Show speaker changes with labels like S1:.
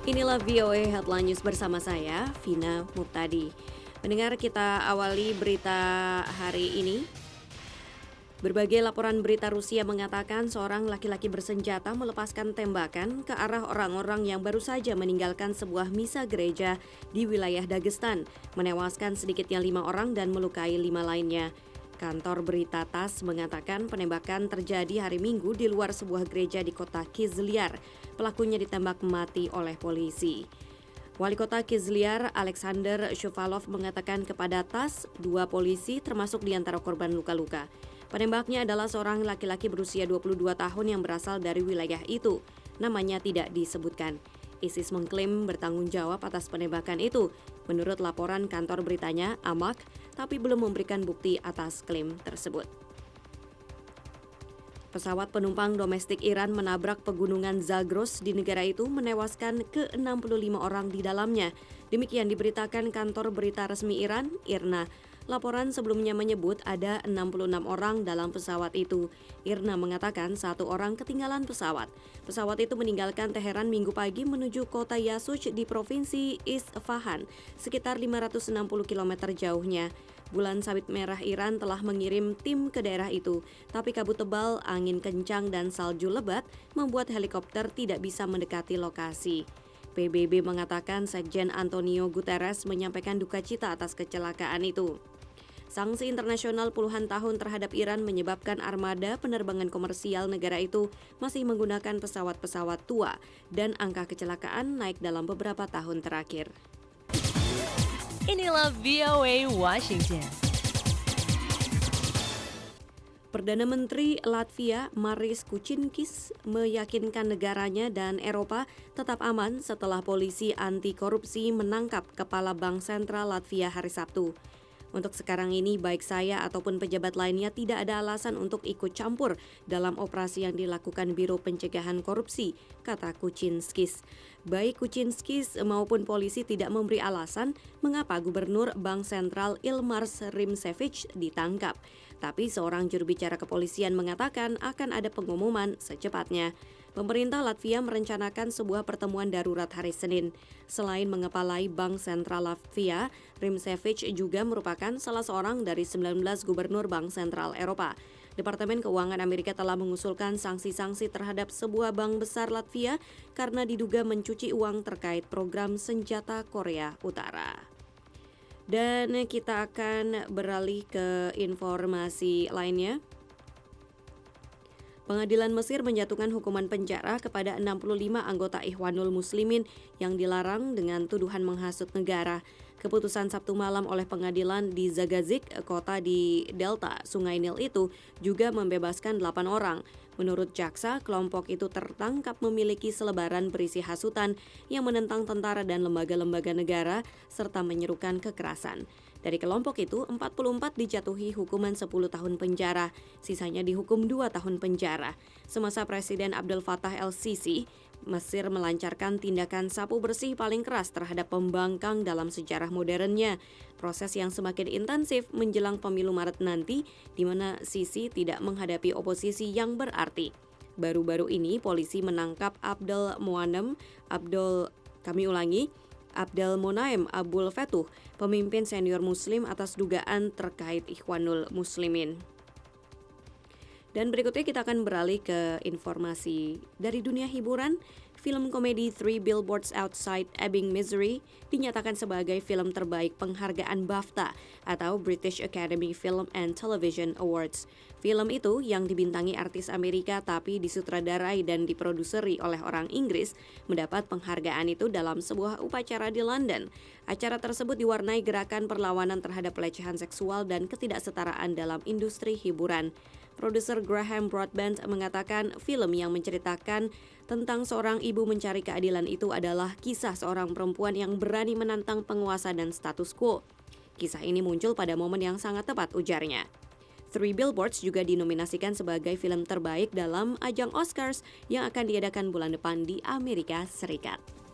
S1: Inilah VOA Headline News bersama saya, Vina Muptadi. Pendengar, kita awali berita hari ini. Berbagai laporan berita Rusia mengatakan seorang laki-laki bersenjata melepaskan tembakan ke arah orang-orang yang baru saja meninggalkan sebuah misa gereja di wilayah Dagestan, menewaskan sedikitnya 5 orang dan melukai 5 lainnya. Kantor berita TASS mengatakan penembakan terjadi hari Minggu di luar sebuah gereja di kota Kizlyar. Pelakunya ditembak mati oleh polisi. Wali kota Kizlyar, Alexander Shuvalov, mengatakan kepada TASS 2 polisi termasuk di antara korban luka-luka. Penembaknya adalah seorang laki-laki berusia 22 tahun yang berasal dari wilayah itu. Namanya tidak disebutkan. ISIS mengklaim bertanggung jawab atas penembakan itu, menurut laporan kantor beritanya, Amaq, tapi belum memberikan bukti atas klaim tersebut. Pesawat penumpang domestik Iran menabrak pegunungan Zagros di negara itu, menewaskan ke-65 orang di dalamnya. Demikian diberitakan kantor berita resmi Iran, IRNA. Laporan sebelumnya menyebut ada 66 orang dalam pesawat itu. IRNA mengatakan 1 orang ketinggalan pesawat. Pesawat itu meninggalkan Teheran Minggu pagi menuju kota Yasuj di provinsi Isfahan, sekitar 560 km jauhnya. Bulan Sabit Merah Iran telah mengirim tim ke daerah itu, tapi kabut tebal, angin kencang, dan salju lebat membuat helikopter tidak bisa mendekati lokasi. PBB mengatakan Sekjen Antonio Guterres menyampaikan duka cita atas kecelakaan itu. Sanksi internasional puluhan tahun terhadap Iran menyebabkan armada penerbangan komersial negara itu masih menggunakan pesawat-pesawat tua dan angka kecelakaan naik dalam beberapa tahun terakhir.
S2: Inilah VOA Washington.
S1: Perdana Menteri Latvia Maris Kučinskis meyakinkan negaranya dan Eropa tetap aman setelah polisi anti korupsi menangkap kepala Bank Sentral Latvia hari Sabtu. Untuk sekarang ini, baik saya ataupun pejabat lainnya tidak ada alasan untuk ikut campur dalam operasi yang dilakukan Biro Pencegahan Korupsi, kata Kučinskis. Baik Kučinskis maupun polisi tidak memberi alasan mengapa Gubernur Bank Sentral Ilmars Rimšević ditangkap. Tapi seorang juru bicara kepolisian mengatakan akan ada pengumuman secepatnya. Pemerintah Latvia merencanakan sebuah pertemuan darurat hari Senin. Selain mengepalai Bank Sentral Latvia, Rimšević juga merupakan salah seorang dari 19 gubernur Bank Sentral Eropa. Departemen Keuangan Amerika telah mengusulkan sanksi-sanksi terhadap sebuah bank besar Latvia karena diduga mencuci uang terkait program senjata Korea Utara. Dan kita akan beralih ke informasi lainnya. Pengadilan Mesir menjatuhkan hukuman penjara kepada 65 anggota Ikhwanul Muslimin yang dilarang dengan tuduhan menghasut negara. Keputusan Sabtu malam oleh pengadilan di Zagazik, kota di delta Sungai Nil itu, juga membebaskan 8 orang. Menurut jaksa, kelompok itu tertangkap memiliki selebaran berisi hasutan yang menentang tentara dan lembaga-lembaga negara, serta menyerukan kekerasan. Dari kelompok itu, 44 dijatuhi hukuman 10 tahun penjara, sisanya dihukum 2 tahun penjara. Semasa Presiden Abdel Fattah el-Sisi, Mesir melancarkan tindakan sapu bersih paling keras terhadap pembangkang dalam sejarah modernnya. Proses yang semakin intensif menjelang pemilu Maret nanti, di mana Sisi tidak menghadapi oposisi yang berarti. Baru-baru ini, polisi menangkap Abdel Monaim Abul Fetuh, pemimpin senior Muslim atas dugaan terkait Ikhwanul Muslimin. Dan berikutnya kita akan beralih ke informasi dari dunia hiburan. Film komedi Three Billboards Outside Ebbing, Missouri dinyatakan sebagai film terbaik penghargaan BAFTA atau British Academy Film and Television Awards. Film itu yang dibintangi artis Amerika tapi disutradarai dan diproduseri oleh orang Inggris mendapat penghargaan itu dalam sebuah upacara di London. Acara tersebut diwarnai gerakan perlawanan terhadap pelecehan seksual dan ketidaksetaraan dalam industri hiburan. Produser Graham Broadbent mengatakan film yang menceritakan tentang seorang ibu mencari keadilan itu adalah kisah seorang perempuan yang berani menantang penguasa dan status quo. Kisah ini muncul pada momen yang sangat tepat, ujarnya. Three Billboards juga dinominasikan sebagai film terbaik dalam ajang Oscars yang akan diadakan bulan depan di Amerika Serikat.